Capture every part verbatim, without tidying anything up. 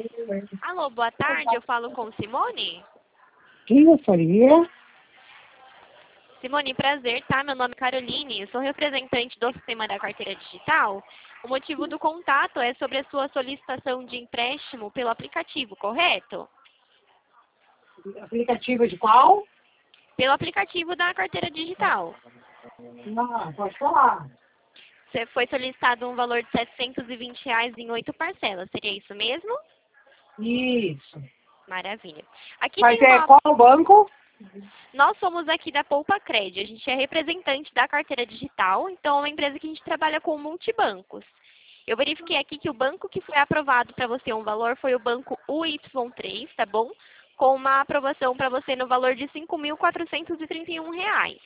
Alô, boa tarde, eu falo com Simone? Quem gostaria? Simone, prazer, tá? Meu nome é Caroline, eu sou representante do sistema da carteira digital. O motivo do contato é sobre a sua solicitação de empréstimo pelo aplicativo, correto? Aplicativo de qual? Pelo aplicativo da carteira digital. Não, pode falar. Você foi solicitado um valor de setecentos e vinte reais em oito parcelas, seria isso mesmo? Isso. Maravilha. Aqui Mas tem é uma... qual o banco? Nós somos aqui da Poupa Cred, a gente é representante da carteira digital, então é uma empresa que a gente trabalha com multibancos. Eu verifiquei aqui que o banco que foi aprovado para você um valor foi o banco U Y três, tá bom? Com uma aprovação para você no valor de cinco mil quatrocentos e trinta e um reais.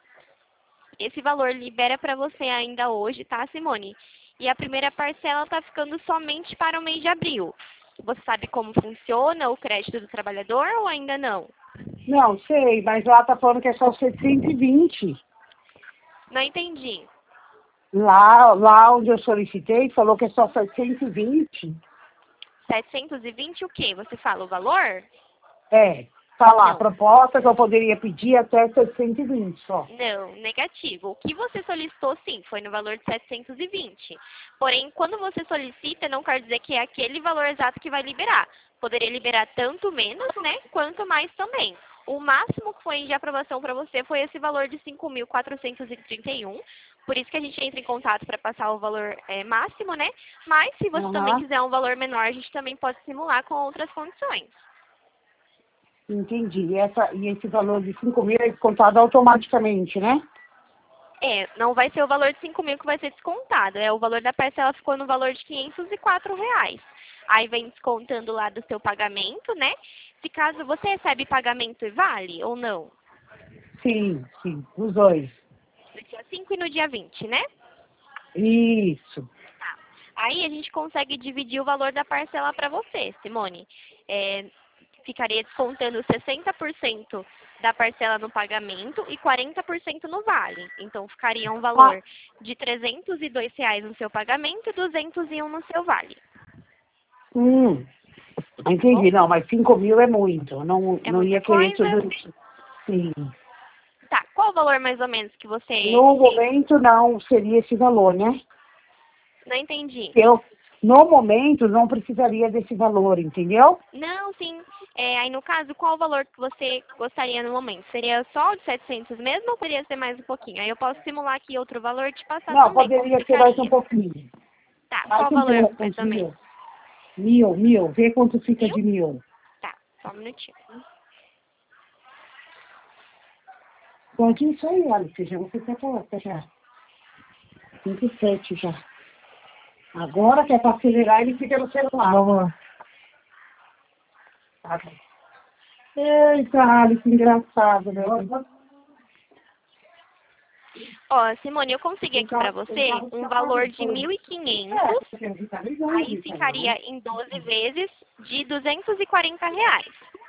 Esse valor libera para você ainda hoje, tá, Simone? E a primeira parcela está ficando somente para o mês de abril. Você sabe como funciona o crédito do trabalhador ou ainda não? Não, sei, mas lá tá falando que é só setecentos e vinte. Não entendi. Lá, lá onde eu solicitei, falou que é só setecentos e vinte. setecentos e vinte o quê? Você fala o valor? É, tá lá, a Não. proposta que eu poderia pedir até setecentos e vinte só. Não, negativo. O que você solicitou, sim, foi no valor de setecentos e vinte. Porém, quando você solicita, não quer dizer que é aquele valor exato que vai liberar. Poderia liberar tanto menos, né, quanto mais também. O máximo que foi de aprovação para você foi esse valor de cinco mil quatrocentos e trinta e um. Por isso que a gente entra em contato para passar o valor é, máximo, né? Mas, se você também Aham, quiser um valor menor, a gente também pode simular com outras condições. entendi. E, essa, e esse valor de cinco mil é descontado automaticamente, né? É, não vai ser o valor de cinco mil que vai ser descontado. É, o valor da parcela ficou no valor de quinhentos e quatro reais. Aí vem descontando lá do seu pagamento, né? Se caso você recebe pagamento e vale ou não? Sim, sim, os dois. No dia cinco e no dia vinte, né? Isso. Tá. Aí a gente consegue dividir o valor da parcela para você, Simone. É, ficaria descontando sessenta por cento da parcela no pagamento e quarenta por cento no vale. Então, ficaria um Ah, valor de trezentos e dois reais no seu pagamento e duzentos e um no seu vale. hum, Tá bom? entendi. Não, mas cinco mil é muito. Eu Não, É não muita ia querer coisa? tudo isso. Sim. Tá. Qual o valor mais ou menos que você No tem? momento, não seria esse valor, né? Não entendi. Eu, no momento, não precisaria desse valor, entendeu? Não, sim. É, aí, no caso, qual o valor que você gostaria no momento? Seria só o de setecentos mesmo ou poderia ser mais um pouquinho? Aí eu posso simular aqui outro valor e te passar Não, também, como poderia ser mais um ficaria. pouquinho. Tá, qual Mais o um valor pouco mais de ou menos? mil. Mil, mil. Vê quanto fica Mil? de mil. Tá, só um minutinho. Pode isso aí, olha, já você está coloca já. Cinco e sete já. Agora que é para acelerar, ele fica no celular. Vamos lá. Eita, Alice, engraçado, né? Ó, Simone, eu consegui aqui pra você um valor de mil e quinhentos, aí ficaria em doze vezes de duzentos e quarenta reais.